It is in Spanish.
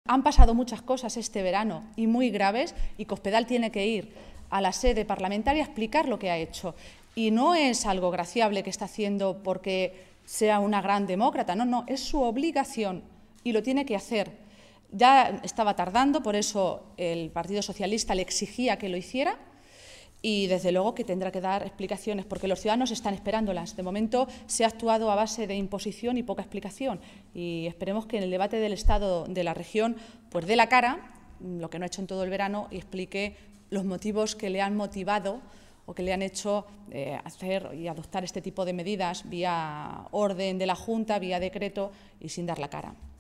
Han pasado muchas cosas este verano y muy graves, y Cospedal tiene que ir a la sede parlamentaria a explicar lo que ha hecho. Y no es algo graciable que está haciendo porque sea una gran demócrata, no, es su obligación y lo tiene que hacer. Ya estaba tardando, por eso el Partido Socialista le exigía que lo hiciera. Y, desde luego, que tendrá que dar explicaciones, porque los ciudadanos están esperándolas. De momento se ha actuado a base de imposición y poca explicación. Y esperemos que en el debate del Estado de la región pues dé la cara, lo que no ha hecho en todo el verano, y explique los motivos que le han motivado o que le han hecho hacer y adoptar este tipo de medidas vía orden de la Junta, vía decreto y sin dar la cara.